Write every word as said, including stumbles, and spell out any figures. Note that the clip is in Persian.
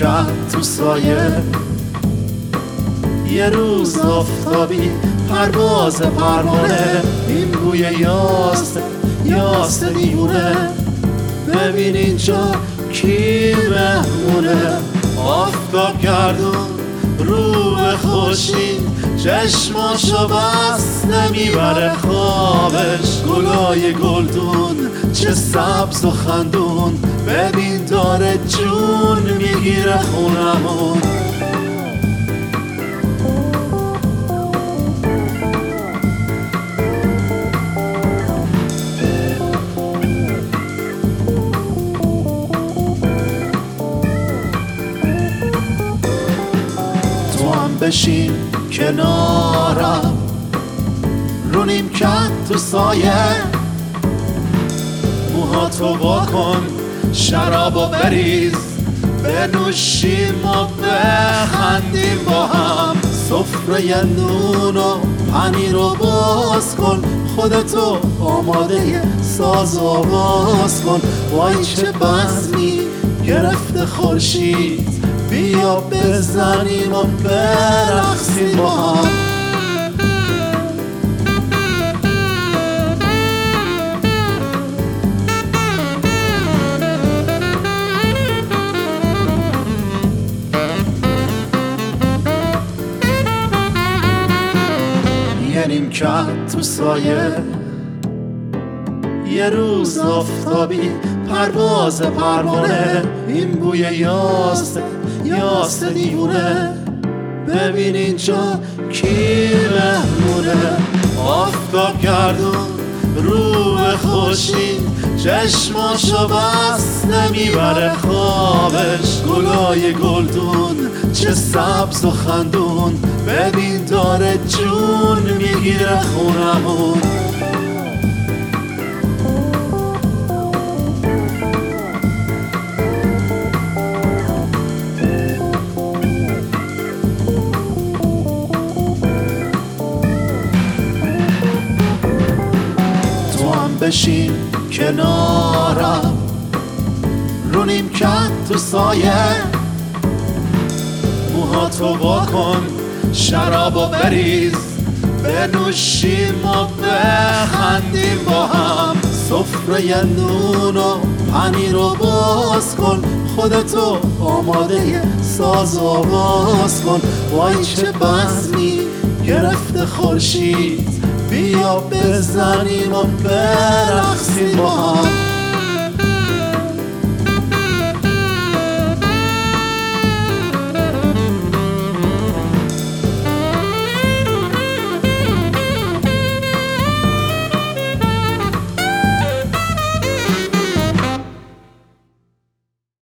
کرد تو سایه، یه روز آفتابی پرواز پروانه، این بوی یاس یاس دیوونه. ببین اینجا کی مهمونه، آفتاب گردون رو به خورشید، چشماشو بسته میبره خوابش. گلای گلدون چه سبز و خندون، ببین داره جون میگیره خونمون. بشین کنارم رو نیمکت تو سایه، موهاتو واکن شرابو بریز، بنوشیم و بخندیم با هم. سفره نون و پنیر رو باز کن، خودتو آماده ساز آواز کن. وای چه بزمی گرفته خورشید، بیا بزنیم و برقصیم با هم. یه نیمکت تو سایه، یه روز آفتابی پرواز پروانه، این بوی یاس یاس دیوونه. ببین اینجا کی مهمونه، آفتاب گردون رو به خورشید، چشماشو بسته میبره خوابش. گلای گلدون چه سبز و خندون، ببین داره جون میگیره خونمون. بشین کنارم رو نیمکت تو سایه، موهاتو واکن شرابو بریز، بنوشیم و بخندیم با هم. سفره نون و پنیر رو باز کن، خودتو آماده ساز آواز کن. وای چه بزمی گرفته خورشید، بیا بزنیم و برقصیم با هم.